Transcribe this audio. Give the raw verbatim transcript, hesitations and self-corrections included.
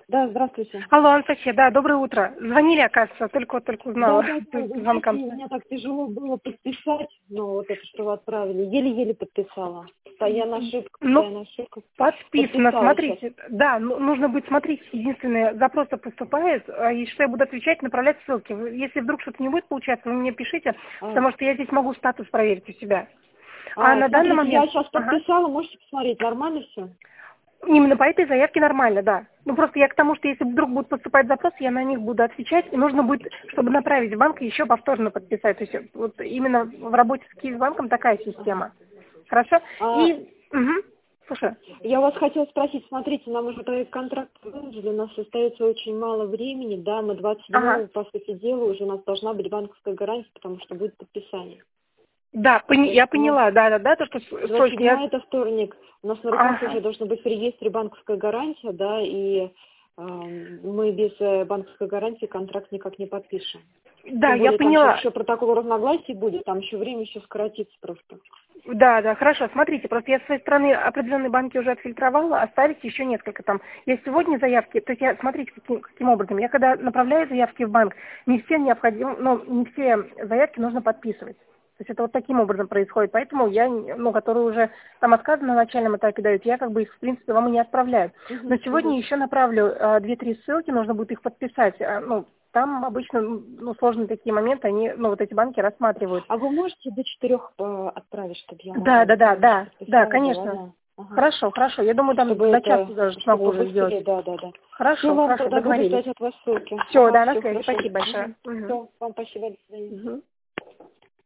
Да, здравствуйте. Алло, Анастасия, да, доброе утро. Звонили, оказывается, только вот только узнала. Да, да, да, Звонком. мне так тяжело было подписать, но вот это, что вы отправили, еле-еле подписала. Постоянно ошибка, Ну, постоянно ошибка. подписано, Подписала смотрите. сейчас. Да, ну, нужно быть, смотрите, единственное, запрос-то поступает, а, и что я буду отвечать, направлять ссылки. Вы- Если вдруг что-то не будет получаться, вы мне пишите, А, потому что я здесь могу статус проверить у себя. А а, на данный смотрите, я момент... сейчас Ага. подписала, можете посмотреть, нормально все? Именно по этой заявке нормально, да. Ну просто я к тому, что если вдруг будут поступать запросы, я на них буду отвечать, и нужно будет, чтобы направить в банк, еще повторно подписать. То есть вот именно в работе с Киевбанком такая система. Хорошо? А, И... Угу. Слушай. я у вас хотела спросить, смотрите, нам уже проект контракт выложили, у нас остается очень мало времени, да, мы двадцать седьмого, Ага. по сути дела, уже у нас должна быть банковская гарантия, потому что будет подписание. Да, пони- я Поэтому поняла, да, да, да, то, что с- двадцать срочно я... седьмое это вторник. У нас на руках Ага. уже должна быть в реестре банковская гарантия, да, и э, мы без э, банковской гарантии контракт никак не подпишем. Да, Тем я более там сейчас поняла. еще протокол разногласий будет, там еще время еще скоротится просто. Да, да, хорошо. Смотрите, просто я с своей стороны определенные банки уже отфильтровала, оставить еще несколько там. Есть сегодня заявки, то есть я, смотрите, каким, каким образом. Я когда направляю заявки в банк, не все необходимо, ну, не все заявки нужно подписывать. То есть это вот таким образом происходит. Поэтому я, ну, которые уже там отказы на начальном этапе дают, я как бы их, в принципе, вам и не отправляю. Угу, Но сегодня угу. еще направлю а, две-три ссылки, нужно будет их подписать. А, ну, там обычно, ну, сложные такие моменты, они, ну, вот эти банки рассматривают. А вы можете до четырех э, отправить, чтобы я Да, могла да, да, да, да, подписала, была, конечно. да. Ага. Хорошо, хорошо. Я думаю, там Чтобы до это, часа даже чтобы смогу уже сделать. побыстрее, да, да, да. Все, Хорошо, вам хорошо, тогда буду договорились. ждать от вас ссылки. Все, Ага, да, на все связи. хорошо. Спасибо большое. Угу. Все, вам спасибо, до свидания. Угу.